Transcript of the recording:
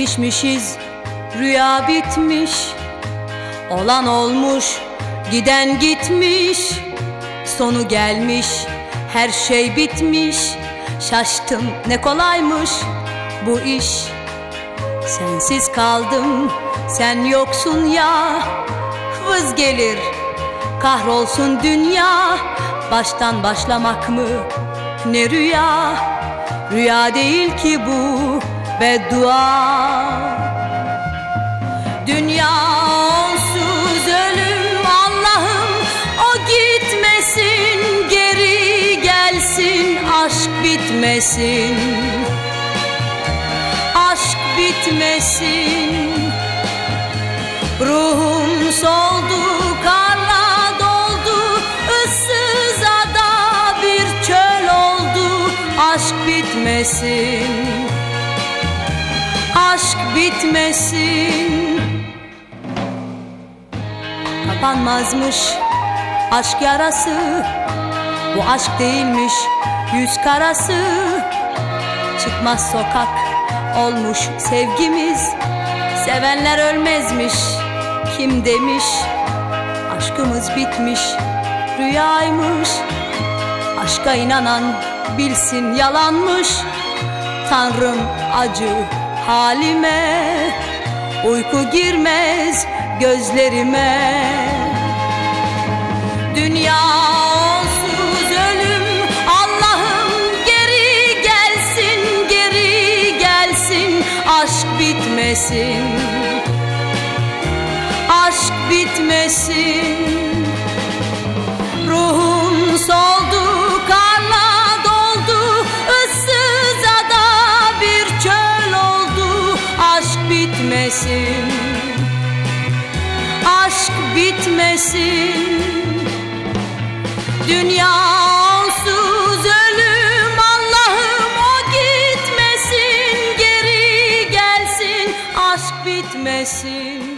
Yetişmişiz, rüya bitmiş. Olan olmuş, giden gitmiş. Sonu gelmiş, her şey bitmiş. Şaştım, ne kolaymış bu iş. Sensiz kaldım, sen yoksun ya. Vız gelir, kahrolsun dünya. Baştan başlamak mı ne rüya? Rüya değil ki bu, beddua. Dünya onsuz ölüm, Allah'ım o gitmesin, geri gelsin, aşk bitmesin, aşk bitmesin. Ruhum soldu, karla doldu, ıssız ada bir çöl oldu. Aşk bitmesin, aşk bitmesin. Kapanmazmış aşk yarası, bu aşk değilmiş yüz karası. Çıkmaz sokak olmuş sevgimiz, sevenler ölmezmiş kim demiş. Aşkımız bitmiş, rüyaymış. Aşka inanan bilsin yalanmış. Tanrım acı halime, uyku girmez gözlerime. Dünya onsuz ölüm, Allah'ım geri gelsin, geri gelsin, aşk bitmesin, aşk bitmesin. Ruhum soldu, karla doldu, ıssız ada bir çöl oldu. Aşk bitmesin, aşk bitmesin. Dünya onsuz ölüm, Allah'ım o gitmesin, geri gelsin, aşk bitmesin.